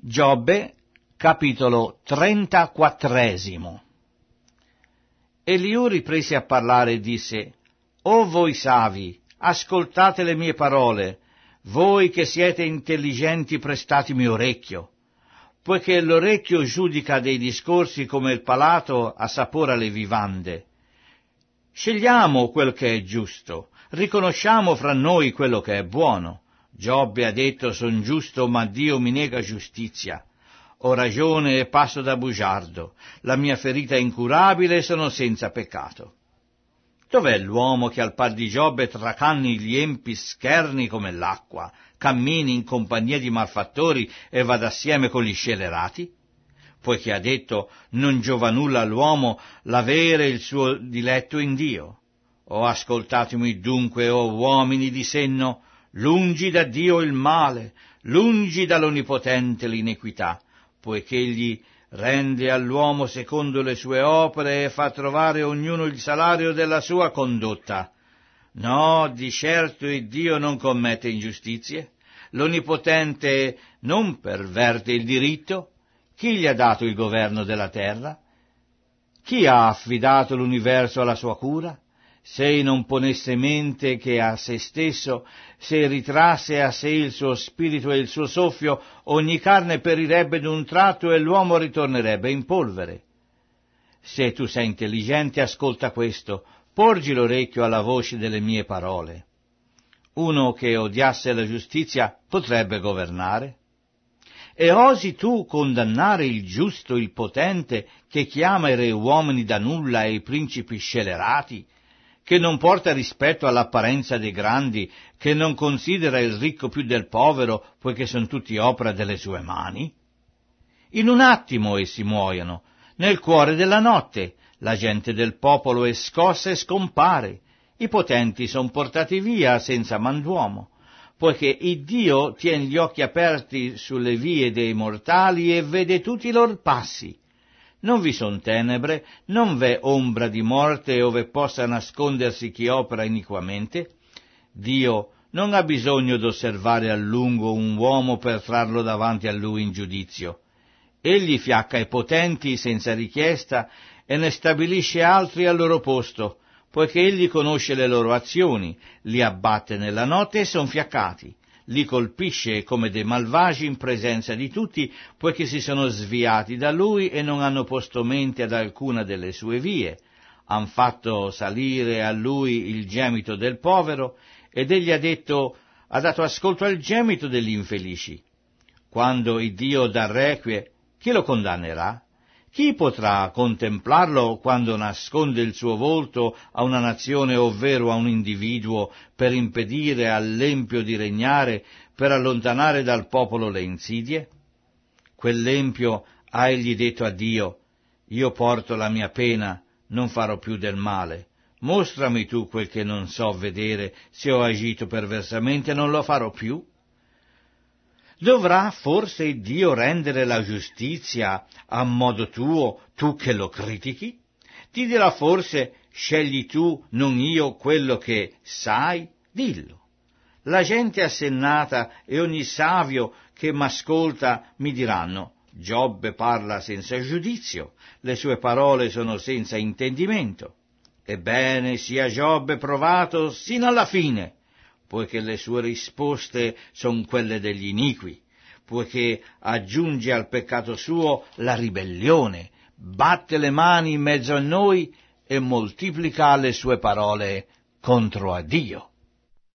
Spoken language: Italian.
Giobbe, capitolo 34. Eliù riprese a parlare e disse: «O voi savi, ascoltate le mie parole, voi che siete intelligenti prestatemi orecchio, poiché l'orecchio giudica dei discorsi come il palato assapora le vivande. Scegliamo quel che è giusto, riconosciamo fra noi quello che è buono. Giobbe ha detto: son giusto, ma Dio mi nega giustizia. Ho ragione e passo da bugiardo, la mia ferita è incurabile e sono senza peccato. Dov'è l'uomo che al par di Giobbe tracanni gli empi scherni come l'acqua, cammini in compagnia di malfattori e vada assieme con gli scelerati? Poiché ha detto: non giova nulla all'uomo l'avere il suo diletto in Dio. O ascoltatemi dunque, o uomini di senno, lungi da Dio il male, lungi dall'Onnipotente l'iniquità, poiché egli rende all'uomo secondo le sue opere e fa trovare ognuno il salario della sua condotta. No, di certo Dio non commette ingiustizie, l'Onnipotente non perverte il diritto. Chi gli ha dato il governo della terra? Chi ha affidato l'universo alla sua cura? Se egli non ponesse mente che a se stesso, se ritrasse a sé il suo spirito e il suo soffio, ogni carne perirebbe d'un tratto e l'uomo ritornerebbe in polvere. Se tu sei intelligente, ascolta questo, porgi l'orecchio alla voce delle mie parole. Uno che odiasse la giustizia potrebbe governare? E osi tu condannare il giusto, il potente, che chiama i re uomini da nulla e i principi scelerati, che non porta rispetto all'apparenza dei grandi, che non considera il ricco più del povero, poiché son tutti opera delle sue mani? In un attimo essi muoiono, nel cuore della notte, la gente del popolo è scossa e scompare, i potenti son portati via senza man d'uomo, poiché Iddio tiene gli occhi aperti sulle vie dei mortali e vede tutti i lor passi. Non vi son tenebre, non v'è ombra di morte ove possa nascondersi chi opera iniquamente. Dio non ha bisogno d'osservare a lungo un uomo per trarlo davanti a lui in giudizio. Egli fiacca i potenti senza richiesta e ne stabilisce altri al loro posto, poiché egli conosce le loro azioni, li abbatte nella notte e son fiaccati. Li colpisce come dei malvagi in presenza di tutti, poiché si sono sviati da lui e non hanno posto mente ad alcuna delle sue vie. Han fatto salire a lui il gemito del povero, ed egli ha dato ascolto al gemito degli infelici. Quando Iddio dà requie, chi lo condannerà? Chi potrà contemplarlo quando nasconde il suo volto a una nazione, ovvero a un individuo, per impedire all'empio di regnare, per allontanare dal popolo le insidie? Quell'empio ha egli detto a Dio: io porto la mia pena, non farò più del male. Mostrami tu quel che non so vedere, se ho agito perversamente non lo farò più. Dovrà forse Dio rendere la giustizia a modo tuo, tu che lo critichi? Ti dirà forse: scegli tu, non io, quello che sai? Dillo. La gente assennata e ogni savio che m'ascolta mi diranno: Giobbe parla senza giudizio, le sue parole sono senza intendimento. Ebbene, sia Giobbe provato sino alla fine, poiché le sue risposte son quelle degli iniqui, poiché aggiunge al peccato suo la ribellione, batte le mani in mezzo a noi e moltiplica le sue parole contro a Dio.